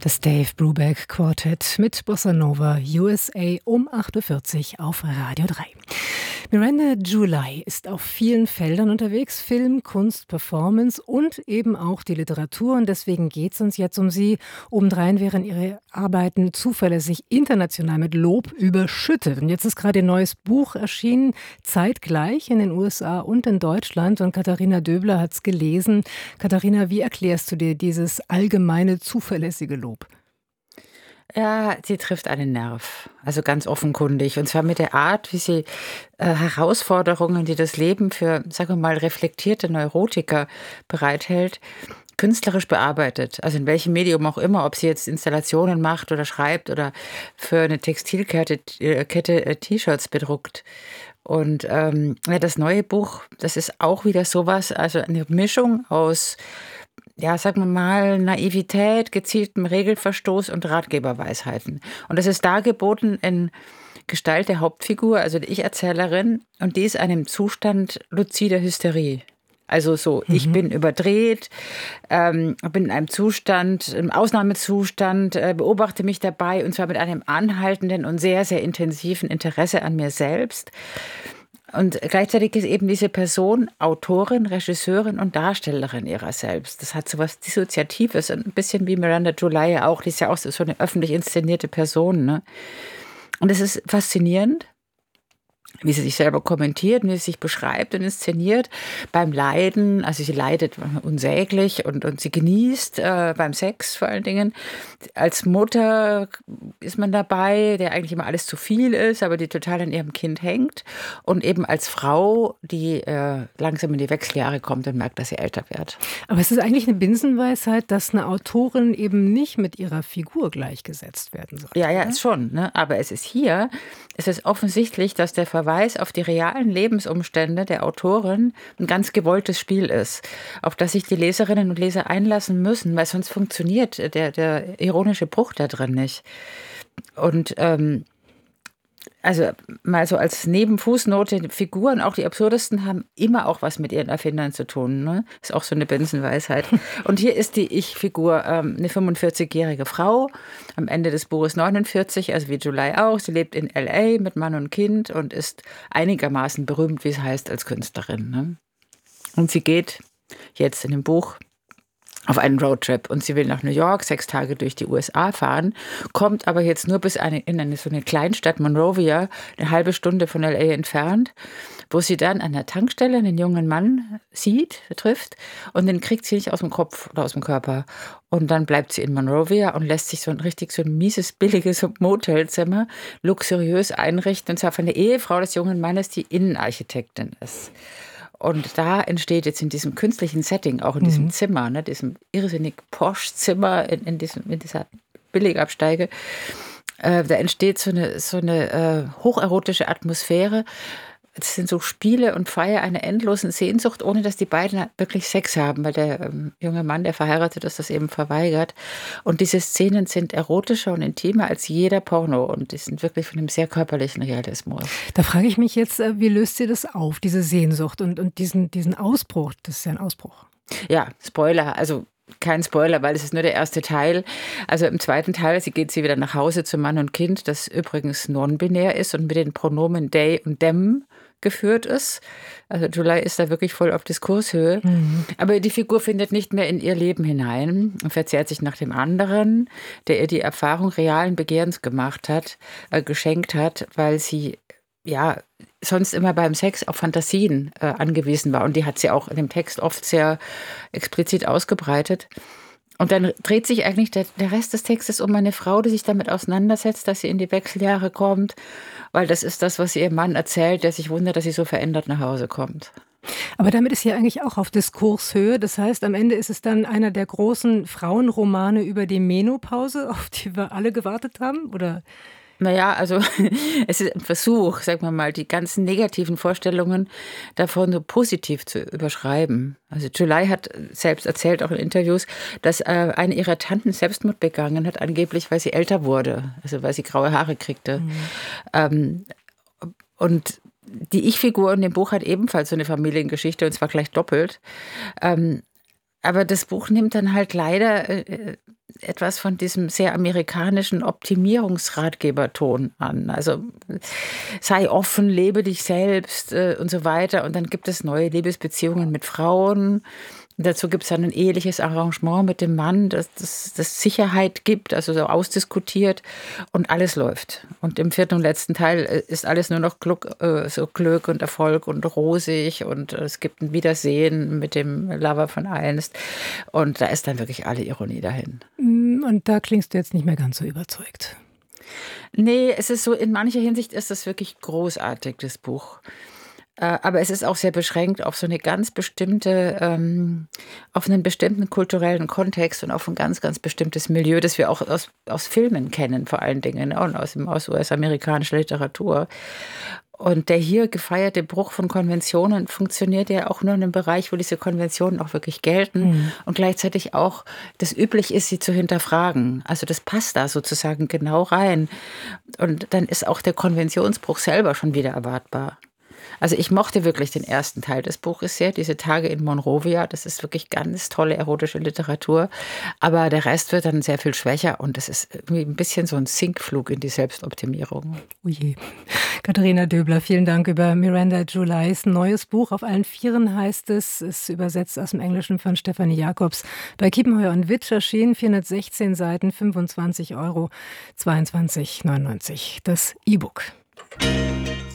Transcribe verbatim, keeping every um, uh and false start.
Das Dave Brubeck Quartett mit Bossa Nova U S A um acht Uhr vierzig auf Radio drei. Miranda July ist auf vielen Feldern unterwegs, Film, Kunst, Performance und eben auch die Literatur. Und deswegen geht es uns jetzt um sie. Obendrein wären ihre Arbeiten zuverlässig international mit Lob überschüttet. Und jetzt ist gerade ein neues Buch erschienen, zeitgleich in den U S A und in Deutschland. Und Katharina Döbler hat es gelesen. Katharina, wie erklärst du dir dieses allgemeine, zuverlässige Lob? Ja, sie trifft einen Nerv, also ganz offenkundig. Und zwar mit der Art, wie sie äh, Herausforderungen, die das Leben für, sagen wir mal, reflektierte Neurotiker bereithält, künstlerisch bearbeitet. Also in welchem Medium auch immer, ob sie jetzt Installationen macht oder schreibt oder für eine Textilkette äh, Kette, äh, T-Shirts bedruckt. Und ähm, ja, das neue Buch, das ist auch wieder sowas, also eine Mischung aus, ja, sagen wir mal, Naivität, gezieltem Regelverstoß und Ratgeberweisheiten. Und das ist dargeboten in Gestalt der Hauptfigur, also der Ich-Erzählerin, und die ist einem Zustand luzider Hysterie. Also so, mhm. ich bin überdreht, ähm, bin in einem Zustand, im Ausnahmezustand, äh, beobachte mich dabei, und zwar mit einem anhaltenden und sehr, sehr intensiven Interesse an mir selbst. Und gleichzeitig ist eben diese Person Autorin, Regisseurin und Darstellerin ihrer selbst. Das hat so was Dissoziatives, ein bisschen wie Miranda July auch. Die ist ja auch so eine öffentlich inszenierte Person, ne? Und es ist faszinierend, wie sie sich selber kommentiert, wie sie sich beschreibt und inszeniert beim Leiden. Also sie leidet unsäglich und, und sie genießt äh, beim Sex vor allen Dingen. Als Mutter ist man dabei, der eigentlich immer alles zu viel ist, aber die total an ihrem Kind hängt. Und eben als Frau, die äh, langsam in die Wechseljahre kommt und merkt, dass sie älter wird. Aber es ist eigentlich eine Binsenweisheit, dass eine Autorin eben nicht mit ihrer Figur gleichgesetzt werden soll. Ja, ja, ist schon. Ne? Aber es ist hier, es ist offensichtlich, dass der Verweis auf die realen Lebensumstände der Autorin ein ganz gewolltes Spiel ist, auf das sich die Leserinnen und Leser einlassen müssen, weil sonst funktioniert der, der ironische Bruch da drin nicht. Und ähm, also mal so als Nebenfußnote, Figuren, auch die absurdesten, haben immer auch was mit ihren Erfindern zu tun. Ne? Ist auch so eine Binsenweisheit. Und hier ist die Ich-Figur ähm, eine fünfundvierzigjährige Frau, am Ende des Buches neunundvierzig, also wie July auch. Sie lebt in L A mit Mann und Kind und ist einigermaßen berühmt, wie es heißt, als Künstlerin. Ne? Und sie geht jetzt in dem Buch auf einen Roadtrip und sie will nach New York sechs Tage durch die U S A fahren, kommt aber jetzt nur bis eine, in eine, so eine Kleinstadt, Monrovia, eine halbe Stunde von L A entfernt, wo sie dann an der Tankstelle einen jungen Mann sieht, trifft, und den kriegt sie nicht aus dem Kopf oder aus dem Körper. Und dann bleibt sie in Monrovia und lässt sich so ein richtig so ein mieses, billiges Motelzimmer luxuriös einrichten, und zwar von der Ehefrau des jungen Mannes, die Innenarchitektin ist. Und da entsteht jetzt in diesem künstlichen Setting, auch in diesem mhm. Zimmer, ne, diesem irrsinnig Porsche-Zimmer, in, in, diesem, in dieser Billigabsteige, äh, da entsteht so eine, so eine äh, hocherotische Atmosphäre. Es sind so Spiele und Feier einer endlosen Sehnsucht, ohne dass die beiden wirklich Sex haben, weil der ähm, junge Mann, der verheiratet ist, das eben verweigert. Und diese Szenen sind erotischer und intimer als jeder Porno, und die sind wirklich von einem sehr körperlichen Realismus. Da frage ich mich jetzt, wie löst ihr das auf, diese Sehnsucht und, und diesen, diesen Ausbruch? Das ist ja ein Ausbruch. Ja, Spoiler, also kein Spoiler, weil es ist nur der erste Teil. Also im zweiten Teil, sie geht sie wieder nach Hause zu Mann und Kind, das übrigens non-binär ist und mit den Pronomen they und them geführt ist. Also July ist da wirklich voll auf Diskurshöhe. Mhm. Aber die Figur findet nicht mehr in ihr Leben hinein und verzehrt sich nach dem anderen, der ihr die Erfahrung realen Begehrens gemacht hat, äh, geschenkt hat, weil sie ja sonst immer beim Sex auf Fantasien äh, angewiesen war. Und die hat sie auch in dem Text oft sehr explizit ausgebreitet. Und dann dreht sich eigentlich der, der Rest des Textes um eine Frau, die sich damit auseinandersetzt, dass sie in die Wechseljahre kommt, weil das ist das, was sie ihrem Mann erzählt, der sich wundert, dass sie so verändert nach Hause kommt. Aber damit ist sie ja eigentlich auch auf Diskurshöhe. Das heißt, am Ende ist es dann einer der großen Frauenromane über die Menopause, auf die wir alle gewartet haben, oder? Naja, also es ist ein Versuch, sagen wir mal, die ganzen negativen Vorstellungen davon so positiv zu überschreiben. Also July hat selbst erzählt, auch in Interviews, dass äh, eine ihrer Tanten Selbstmord begangen hat, angeblich, weil sie älter wurde, also weil sie graue Haare kriegte. Mhm. Ähm, und die Ich-Figur in dem Buch hat ebenfalls so eine Familiengeschichte, und zwar gleich doppelt. Ähm, aber das Buch nimmt dann halt leider äh, etwas von diesem sehr amerikanischen Optimierungsratgeberton an. Also sei offen, lebe dich selbst äh, und so weiter. Und dann gibt es neue Liebesbeziehungen mit Frauen. Und dazu gibt es dann ein eheliches Arrangement mit dem Mann, das, das, das Sicherheit gibt, also so ausdiskutiert und alles läuft. Und im vierten und letzten Teil ist alles nur noch Glück, äh, so Glück und Erfolg und rosig und es gibt ein Wiedersehen mit dem Lover von einst und da ist dann wirklich alle Ironie dahin. Und da klingst du jetzt nicht mehr ganz so überzeugt. Nee, es ist so, in mancher Hinsicht ist das wirklich großartig, das Buch. Aber es ist auch sehr beschränkt auf so eine ganz bestimmte, ähm, auf einen bestimmten kulturellen Kontext und auf ein ganz, ganz bestimmtes Milieu, das wir auch aus, aus Filmen kennen, vor allen Dingen, und aus, aus U S-amerikanischer Literatur. Und der hier gefeierte Bruch von Konventionen funktioniert ja auch nur in einem Bereich, wo diese Konventionen auch wirklich gelten mhm. und gleichzeitig auch das üblich ist, sie zu hinterfragen. Also das passt da sozusagen genau rein. Und dann ist auch der Konventionsbruch selber schon wieder erwartbar. Also ich mochte wirklich den ersten Teil des Buches sehr, diese Tage in Monrovia, das ist wirklich ganz tolle erotische Literatur, aber der Rest wird dann sehr viel schwächer und das ist irgendwie ein bisschen so ein Sinkflug in die Selbstoptimierung. Oh je. Katharina Döbler, vielen Dank über Miranda Julys neues Buch. Auf allen Vieren heißt es, ist übersetzt aus dem Englischen von Stefanie Jacobs, bei Kiepenheuer und Witsch erschienen, vierhundertsechzehn Seiten, fünfundzwanzig Euro, zweiundzwanzig neunundneunzig das E-Book.